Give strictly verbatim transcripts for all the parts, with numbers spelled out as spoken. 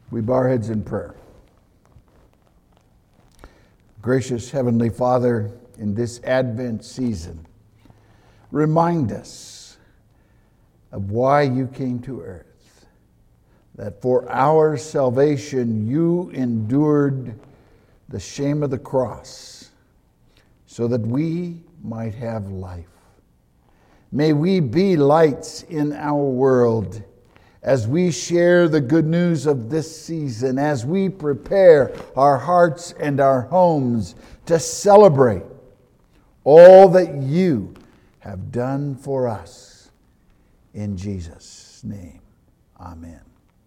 We bow our heads in prayer. Gracious Heavenly Father, in this Advent season, remind us of why you came to earth, that for our salvation you endured the shame of the cross so that we might have life. May we be lights in our world as we share the good news of this season, as we prepare our hearts and our homes to celebrate all that you have done for us. In Jesus' name, amen.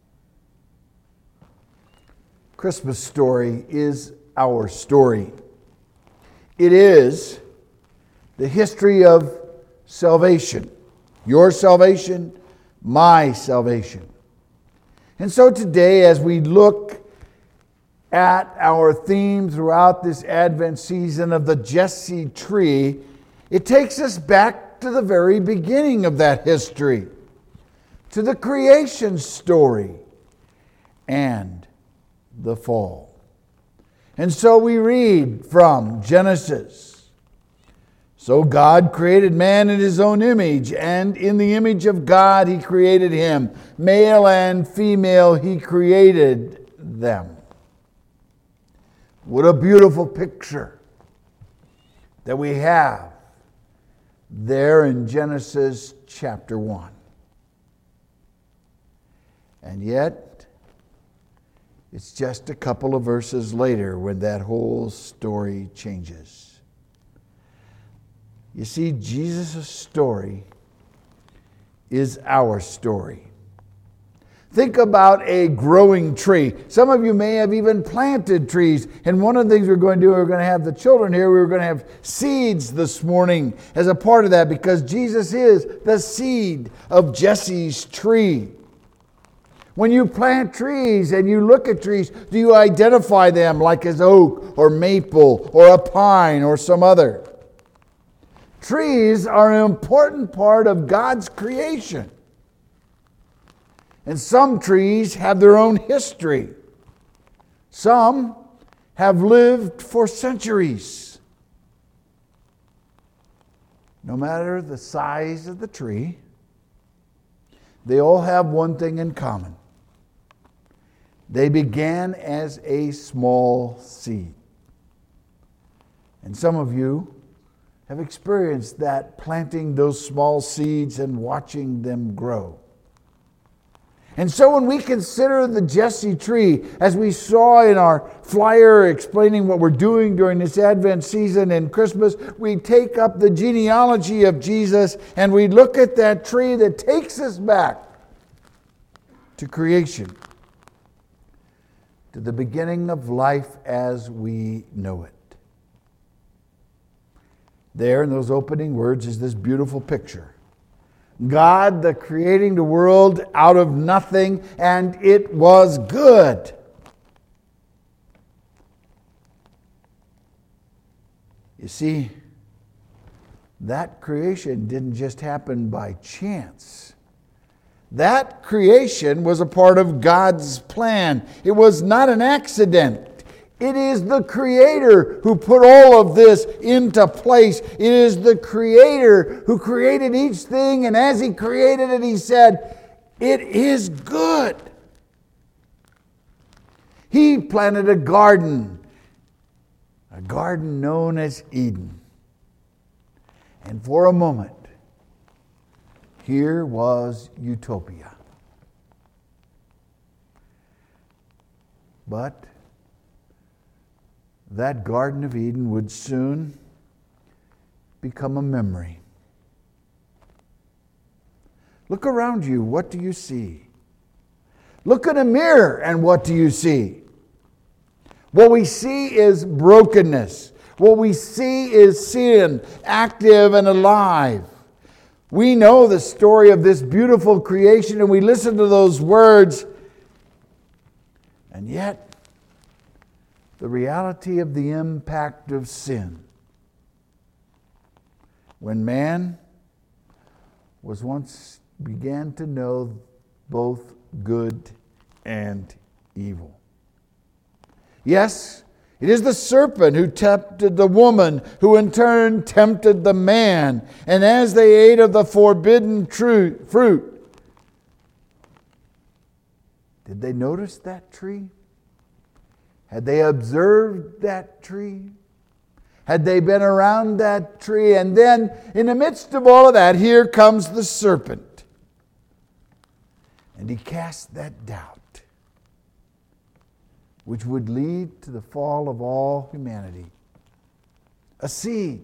Christmas story is our story. It is the history of salvation. Your salvation, my salvation. And so today, as we look at our theme throughout this Advent season of the Jesse tree, it takes us back to the very beginning of that history, to the creation story and the fall. And so we read from Genesis. So God created man in his own image, and in the image of God he created him. Male and female he created them. What a beautiful picture that we have there in Genesis chapter one. And yet, it's just a couple of verses later when that whole story changes. You see, Jesus' story is our story. Think about a growing tree. Some of you may have even planted trees. And one of the things we're going to do, we're going to have the children here. We're going to have seeds this morning as a part of that, because Jesus is the seed of Jesse's tree. When you plant trees and you look at trees, do you identify them like as oak or maple or a pine or some other? Trees are an important part of God's creation. And some trees have their own history. Some have lived for centuries. No matter the size of the tree, they all have one thing in common. They began as a small seed. And some of you have experienced that, planting those small seeds and watching them grow. And so when we consider the Jesse tree, as we saw in our flyer explaining what we're doing during this Advent season and Christmas, we take up the genealogy of Jesus and we look at that tree that takes us back to creation, to the beginning of life as we know it. There in those opening words is this beautiful picture. God, the creating the world out of nothing, and it was good. You see, that creation didn't just happen by chance. That creation was a part of God's plan. It was not an accident. It is the Creator who put all of this into place. It is the Creator who created each thing, and as He created it, He said, "It is good." He planted a garden, a garden known as Eden. And for a moment, here was utopia. But that Garden of Eden would soon become a memory. Look around you. What do you see? Look in a mirror, and what do you see? What we see is brokenness. What we see is sin, active and alive. We know the story of this beautiful creation, and we listen to those words, and yet the reality of the impact of sin. When man was once began to know both good and evil. Yes, it is the serpent who tempted the woman, who in turn tempted the man. And as they ate of the forbidden fruit, did they notice that tree? Had they observed that tree? Had they been around that tree? And then, in the midst of all of that, here comes the serpent. And he casts that doubt, which would lead to the fall of all humanity. A seed.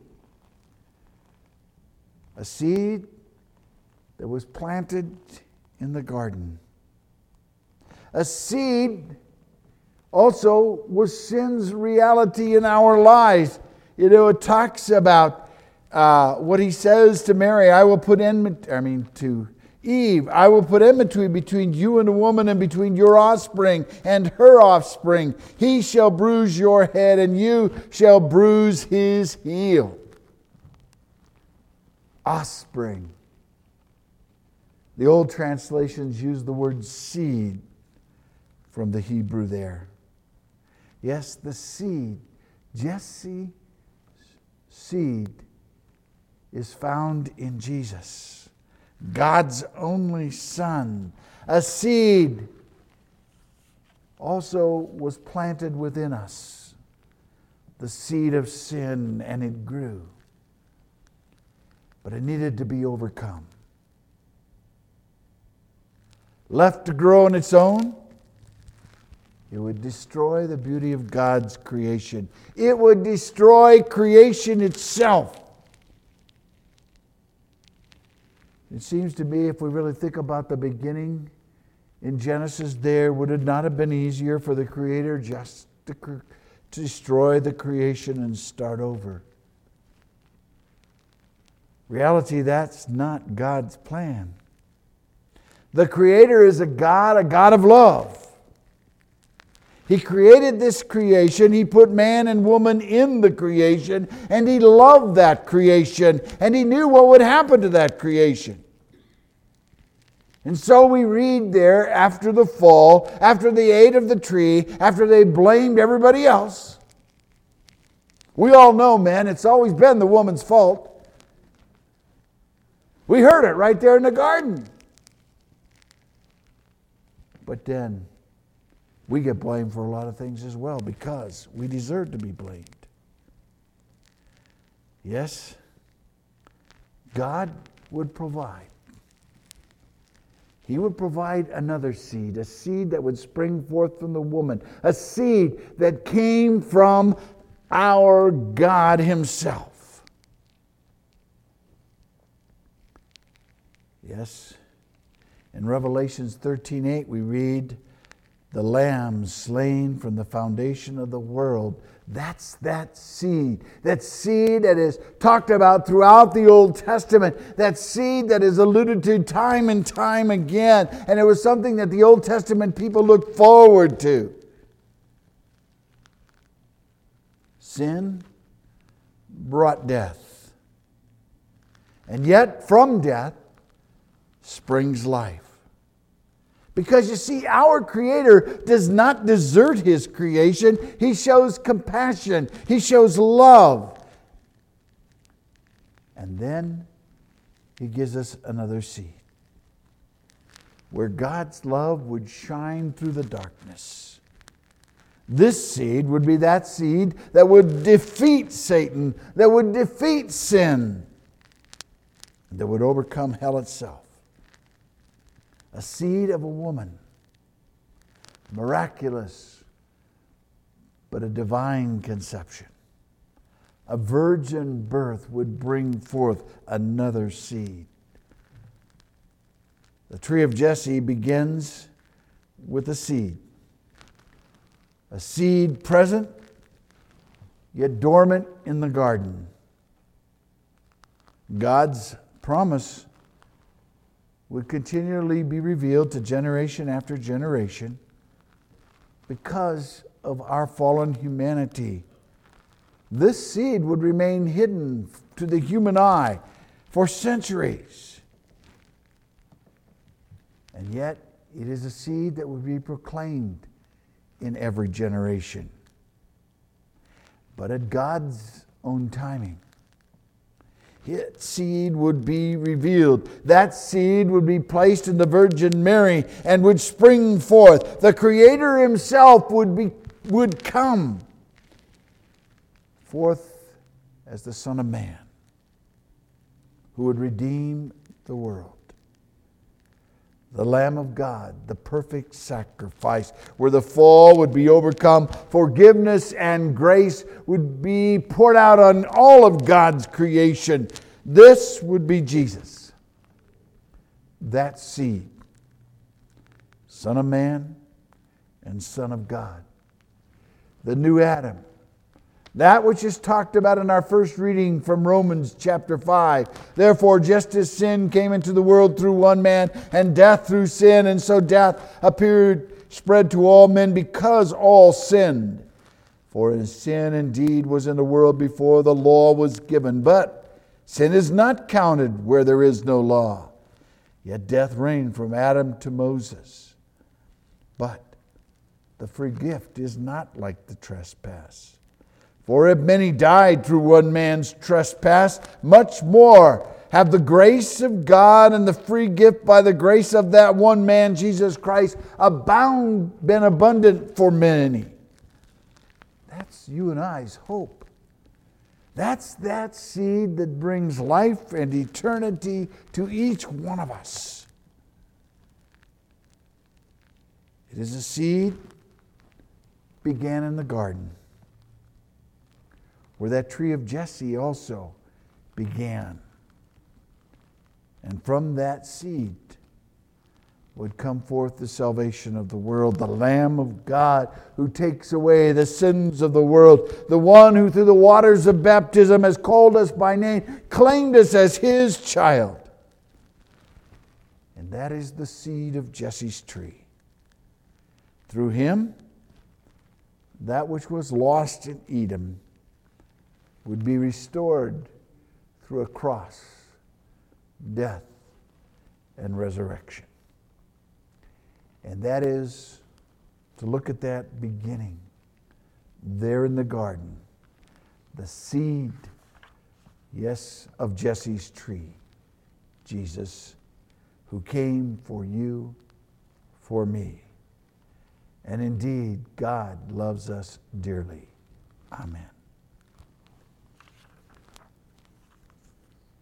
A seed that was planted in the garden. A seed also was sin's reality in our lives. You know, it talks about uh, what he says to Mary, I will put enmity, I mean to Eve, I will put enmity between you and the woman and between your offspring and her offspring. He shall bruise your head and you shall bruise his heel. Offspring. The old translations use the word seed from the Hebrew there. Yes, the seed, Jesse's seed, is found in Jesus, God's only Son. A seed also was planted within us, the seed of sin, and it grew. But it needed to be overcome. Left to grow on its own, it would destroy the beauty of God's creation. It would destroy creation itself. It seems to me, if we really think about the beginning in Genesis there, would it not have been easier for the Creator just to, cre- to destroy the creation and start over? Reality, that's not God's plan. The Creator is a God, a God of love. He created this creation. He put man and woman in the creation, and He loved that creation, and He knew what would happen to that creation. And so we read there, after the fall, after they ate of the tree, after they blamed everybody else. We all know, man, it's always been the woman's fault. We heard it right there in the garden. But then we get blamed for a lot of things as well because we deserve to be blamed. Yes, God would provide. He would provide another seed, a seed that would spring forth from the woman, a seed that came from our God Himself. Yes, in Revelations thirteen eight we read, the Lamb slain from the foundation of the world. That's that seed. That seed that is talked about throughout the Old Testament. That seed that is alluded to time and time again. And it was something that the Old Testament people looked forward to. Sin brought death. And yet from death springs life. Because you see, our Creator does not desert His creation. He shows compassion. He shows love. And then He gives us another seed, where God's love would shine through the darkness. This seed would be that seed that would defeat Satan, that would defeat sin, that would overcome hell itself. A seed of a woman, miraculous, but a divine conception. A virgin birth would bring forth another seed. The tree of Jesse begins with a seed. A seed present, yet dormant in the garden. God's promise would continually be revealed to generation after generation because of our fallen humanity. This seed would remain hidden to the human eye for centuries. And yet, it is a seed that would be proclaimed in every generation. But at God's own timing, His seed would be revealed. That seed would be placed in the Virgin Mary and would spring forth. The Creator Himself would be would come forth as the Son of Man, who would redeem the world. The Lamb of God, the perfect sacrifice, where the fall would be overcome, forgiveness and grace would be poured out on all of God's creation. This would be Jesus, that seed, Son of Man and Son of God, the new Adam. That which is talked about in our first reading from Romans chapter five. Therefore, just as sin came into the world through one man, and death through sin, and so death appeared, spread to all men because all sinned. For sin indeed was in the world before the law was given, but sin is not counted where there is no law. Yet death reigned from Adam to Moses. But the free gift is not like the trespass. For if many died through one man's trespass, much more have the grace of God and the free gift by the grace of that one man, Jesus Christ, abound, been abundant for many. That's you and I's hope. That's that seed that brings life and eternity to each one of us. It is a seed began in the garden, where that tree of Jesse also began. And from that seed would come forth the salvation of the world, the Lamb of God who takes away the sins of the world, the one who through the waters of baptism has called us by name, claimed us as His child. And that is the seed of Jesse's tree. Through Him, that which was lost in Edom would be restored through a cross, death, and resurrection. And that is to look at that beginning there in the garden, the seed, yes, of Jesse's tree, Jesus, who came for you, for me. And indeed, God loves us dearly. Amen.